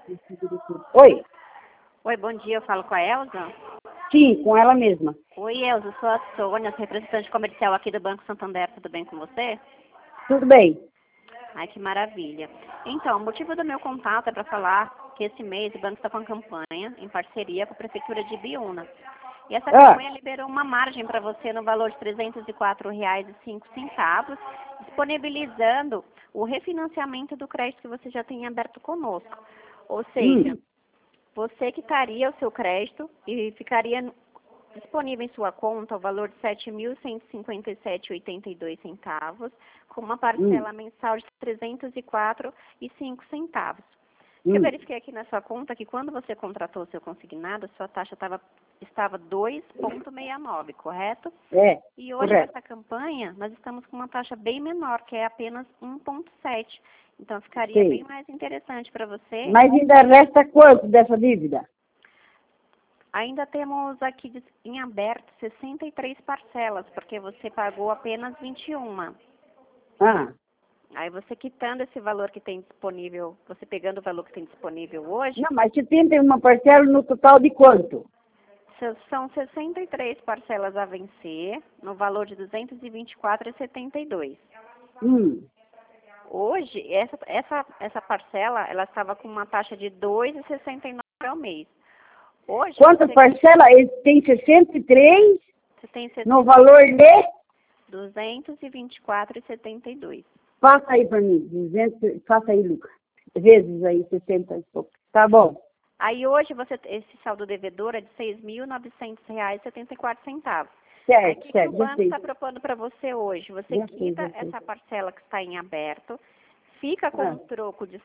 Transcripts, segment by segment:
Oi? Oi, bom dia, eu falo com a Elza? Sim, com ela mesma. Oi, Elza, eu sou a Sônia, representante comercial aqui do Banco Santander, tudo bem com você? Tudo bem? Ai, que maravilha. Então, o motivo do meu contato é para falar que esse mês o banco está com uma campanha em parceria com a Prefeitura de Ibiúna. E essa campanha liberou uma margem para você no valor de R$ 304,05, disponibilizando o refinanciamento do crédito que você já tem aberto conosco. Ou seja, você quitaria o seu crédito e ficaria disponível em sua conta o valor de R$ 7.157,82, com uma parcela mensal de R$ 304,05. Eu verifiquei aqui na sua conta que quando você contratou o seu consignado, sua taxa estava 2,69, correto? É, e hoje, correto. nessa campanha, nós estamos com uma taxa bem menor, que é apenas 1,7. Então, ficaria Sim. bem mais interessante para você. Mas ainda resta quanto dessa dívida? Ainda temos aqui em aberto 63 parcelas, porque você pagou apenas 21. Ah, Aí você quitando esse valor que tem disponível, você pegando o valor que tem disponível hoje, não, mas 71 parcela no total de quanto? são 63 parcelas a vencer, no valor de R$ 224,72. Hoje, essa parcela, ela estava com uma taxa de R$ 2,69 ao mês. Hoje, Quantas parcelas? Ele tem 63 você tem no valor de... R$ 224,72. Passa aí para mim, 200, passa aí, Lucas. Vezes aí, 60 e pouco. Tá bom. Aí hoje, esse saldo devedor é de R$ 6.900,74. Aí, o que o banco está propondo para você hoje? Você quita essa parcela que está em aberto, fica com um troco de R$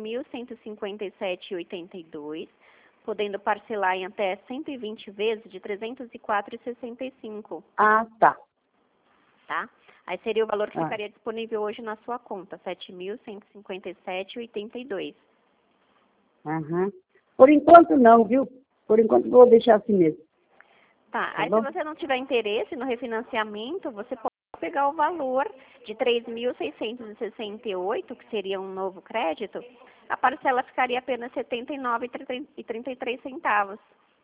7.157,82, podendo parcelar em até 120 vezes de R$ 304,65. Ah, tá. Tá? Aí seria o valor que ficaria disponível hoje na sua conta, R$ 7.157,82. Aham. Por enquanto não, viu? Por enquanto vou deixar assim mesmo. Tá, aí se você não tiver interesse no refinanciamento, você pode pegar o valor de R$ 3.668, que seria um novo crédito, a parcela ficaria apenas R$ 79,33.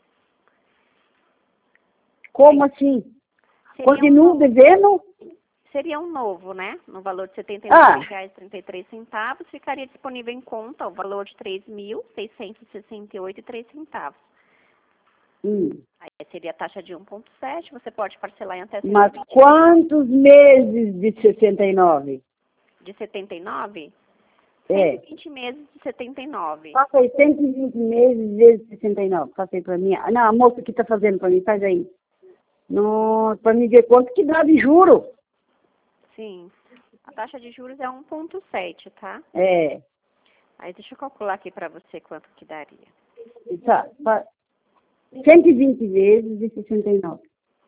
Como assim? Continuo devendo? Seria um novo, né? No valor de R$ 79,33, ficaria disponível em conta o valor de R$ 3.668,03. Aí seria a taxa de 1,7, você pode parcelar em até 120 Mas quantos meses de 69? De 79? É. 120 meses de 79. Faça aí 120 meses vezes 69. Faça aí para mim. Não, a moça que está fazendo para mim, faz aí. Para me ver quanto que dá de juro. Sim. A taxa de juros é 1,7, tá? É. Aí deixa eu calcular aqui para você quanto que daria. Tá. 120 vezes de 69.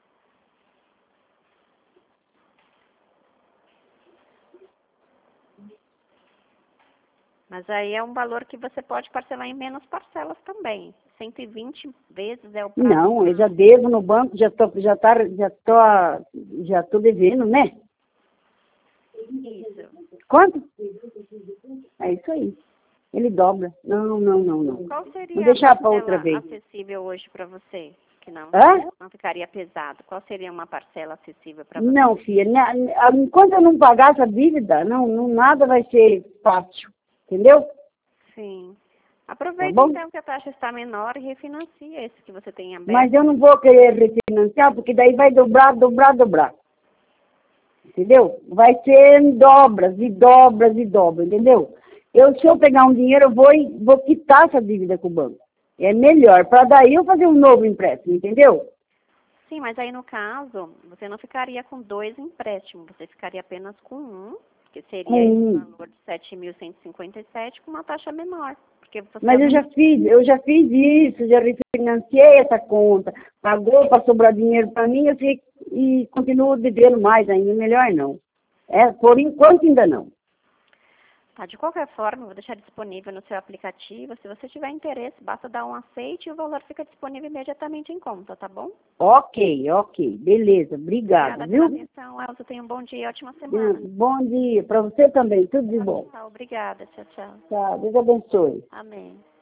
Mas aí é um valor que você pode parcelar em menos parcelas também. 120 vezes é o prazo. Não, eu já devo no banco, já tô devendo, né? Isso. Quanto? É isso aí. Ele dobra. Não. Qual seria Vou deixar a para outra parcela vez. acessível hoje para você? Que não ficaria pesado. Qual seria uma parcela acessível para você? Não, filha. Enquanto eu não pagar essa dívida, nada vai ser fácil. Entendeu? Sim. Aproveite então que a taxa está menor e refinancia esse que você tem aberto. Mas eu não vou querer refinanciar, porque daí vai dobrar. Entendeu? Vai ser em dobras, entendeu? Se eu pegar um dinheiro, eu vou quitar essa dívida com o banco. É melhor, para daí eu fazer um novo empréstimo, entendeu? Sim, mas aí no caso, você não ficaria com 2 empréstimos, você ficaria apenas com um, que seria esse valor de 7.157 com uma taxa menor. Mas eu já fiz isso, já refinanciei essa conta, pagou para sobrar dinheiro para mim, e continuo devendo mais ainda, melhor não. Por enquanto ainda não. Tá, de qualquer forma, eu vou deixar disponível no seu aplicativo. Se você tiver interesse, basta dar um aceite e o valor fica disponível imediatamente em conta, tá bom? Ok. Beleza, obrigada, viu? Obrigada pela atenção, Elza. Tenha um bom dia e ótima semana. Bom dia, para você também, tudo de bom. Obrigada, tchau. Tchau, Deus abençoe. Amém.